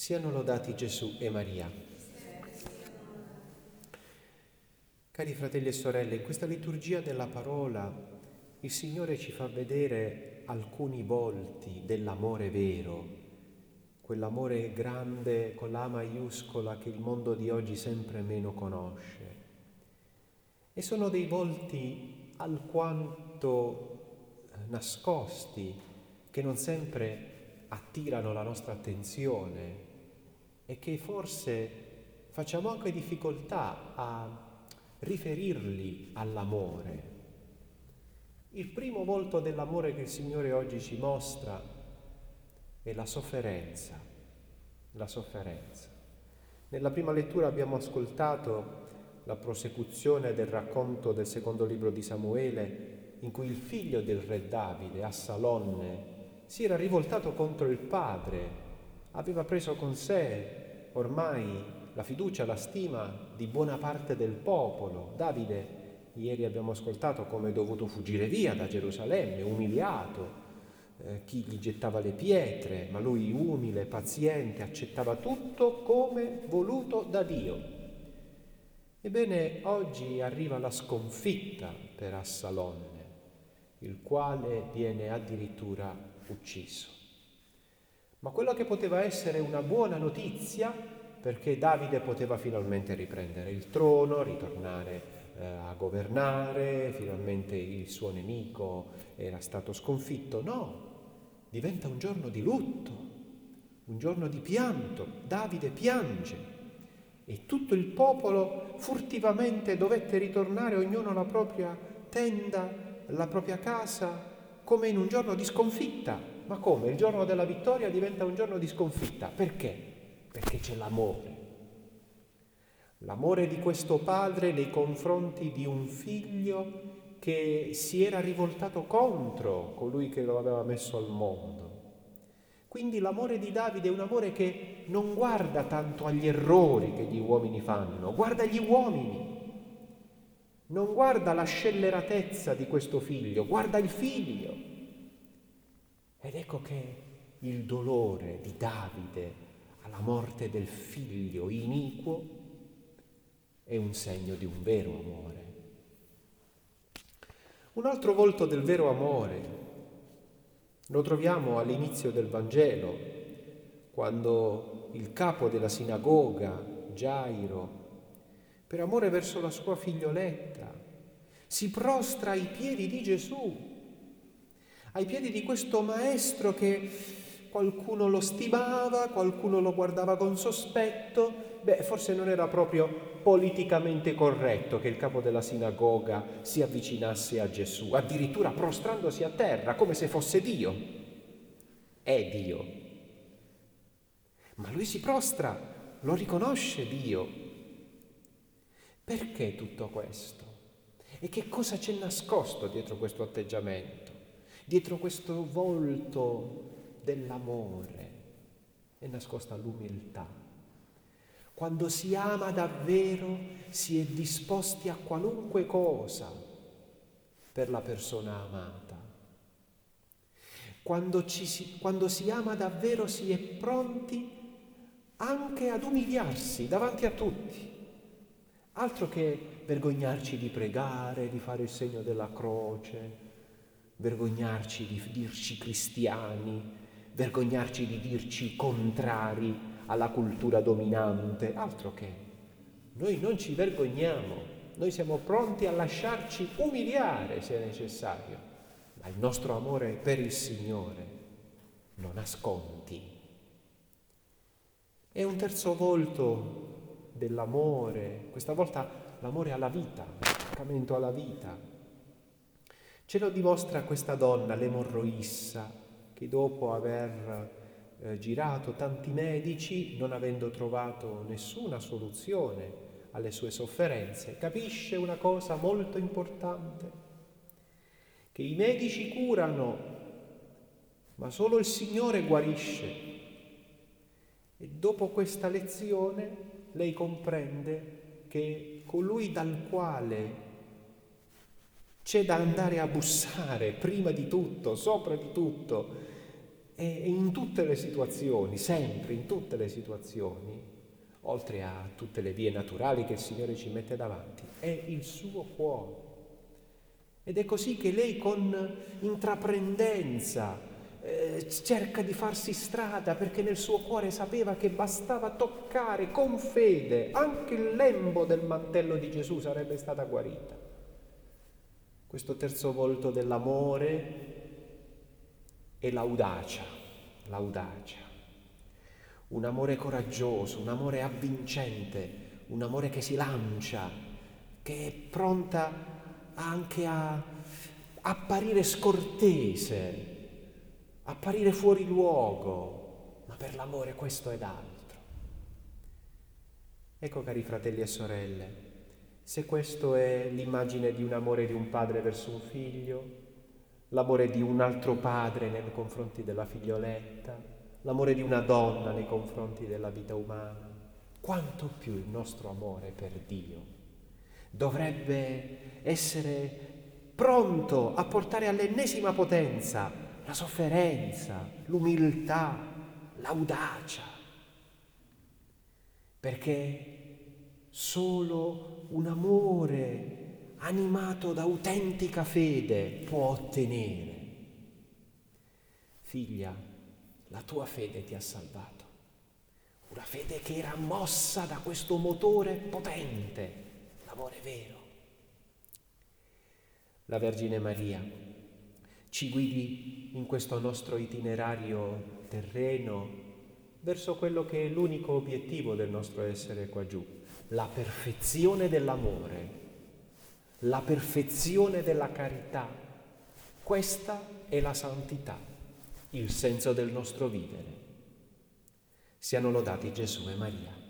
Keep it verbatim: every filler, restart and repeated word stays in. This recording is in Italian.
Siano lodati Gesù e Maria. Cari fratelli e sorelle, in questa liturgia della parola il Signore ci fa vedere alcuni volti dell'amore vero, quell'amore grande con la maiuscola che il mondo di oggi sempre meno conosce. E sono dei volti alquanto nascosti, che non sempre attirano la nostra attenzione e che forse facciamo anche difficoltà a riferirli all'amore. Il primo volto dell'amore che il Signore oggi ci mostra è la sofferenza, la sofferenza. Nella prima lettura abbiamo ascoltato la prosecuzione del racconto del secondo libro di Samuele, in cui il figlio del re Davide, Assalonne, si era rivoltato contro il padre, aveva preso con sé ormai la fiducia, la stima di buona parte del popolo. Davide, ieri abbiamo ascoltato come è dovuto fuggire via da Gerusalemme, umiliato, eh, chi gli gettava le pietre, ma lui umile, paziente, accettava tutto come voluto da Dio. Ebbene, oggi arriva la sconfitta per Assalonne, il quale viene addirittura ucciso. Ma quello che poteva essere una buona notizia, perché Davide poteva finalmente riprendere il trono, ritornare eh, a governare, finalmente il suo nemico era stato sconfitto, no, diventa un giorno di lutto, un giorno di pianto. Davide piange e tutto il popolo furtivamente dovette ritornare ognuno alla propria tenda, alla propria casa, come in un giorno di sconfitta. Ma come? Il giorno della vittoria diventa un giorno di sconfitta. Perché? Perché c'è l'amore. L'amore di questo padre nei confronti di un figlio che si era rivoltato contro colui che lo aveva messo al mondo. Quindi l'amore di Davide è un amore che non guarda tanto agli errori che gli uomini fanno, guarda gli uomini. Non guarda la scelleratezza di questo figlio, guarda il figlio. Ed ecco che il dolore di Davide alla morte del figlio iniquo è un segno di un vero amore. Un altro volto del vero amore lo troviamo all'inizio del Vangelo, quando il capo della sinagoga, Gairo, per amore verso la sua figlioletta, si prostra ai piedi di Gesù, ai piedi di questo maestro che qualcuno lo stimava, qualcuno lo guardava con sospetto. Beh, forse non era proprio politicamente corretto che il capo della sinagoga si avvicinasse a Gesù, addirittura prostrandosi a terra come se fosse Dio. È Dio. Ma lui si prostra, lo riconosce Dio. Perché tutto questo? E che cosa c'è nascosto dietro questo atteggiamento? Dietro questo volto dell'amore è nascosta l'umiltà. Quando si ama davvero si è disposti a qualunque cosa per la persona amata. Quando, ci si, quando si ama davvero si è pronti anche ad umiliarsi davanti a tutti. Altro che vergognarci di pregare, di fare il segno della croce, vergognarci di dirci cristiani, vergognarci di dirci contrari alla cultura dominante, altro che. Noi non ci vergogniamo, noi siamo pronti a lasciarci umiliare se è necessario, ma il nostro amore per il Signore non ha sconti. È un terzo volto dell'amore, questa volta l'amore alla vita, l'attaccamento alla vita. Ce lo dimostra questa donna, l'emorroissa, che dopo aver eh, girato tanti medici, non avendo trovato nessuna soluzione alle sue sofferenze, capisce una cosa molto importante, che i medici curano, ma solo il Signore guarisce. E dopo questa lezione lei comprende che colui dal quale c'è da andare a bussare prima di tutto, sopra di tutto, e in tutte le situazioni, sempre in tutte le situazioni, oltre a tutte le vie naturali che il Signore ci mette davanti, è il suo cuore. Ed è così che lei con intraprendenza eh, cerca di farsi strada, perché nel suo cuore sapeva che bastava toccare con fede anche il lembo del mantello di Gesù, sarebbe stata guarita. Questo terzo volto dell'amore è l'audacia, l'audacia. Un amore coraggioso, un amore avvincente, un amore che si lancia, che è pronta anche a apparire scortese, apparire fuori luogo, ma per l'amore questo ed altro. Ecco, cari fratelli e sorelle, se questo è l'immagine di un amore di un padre verso un figlio, l'amore di un altro padre nei confronti della figlioletta, l'amore di una donna nei confronti della vita umana, quanto più il nostro amore per Dio dovrebbe essere pronto a portare all'ennesima potenza la sofferenza, l'umiltà, l'audacia, perché solo un amore animato da autentica fede può ottenere. Figlia, la tua fede ti ha salvato, una fede che era mossa da questo motore potente, l'amore vero. La Vergine Maria ci guidi in questo nostro itinerario terreno verso quello che è l'unico obiettivo del nostro essere qua giù, la perfezione dell'amore, la perfezione della carità. Questa è la santità, il senso del nostro vivere. Siano lodati Gesù e Maria.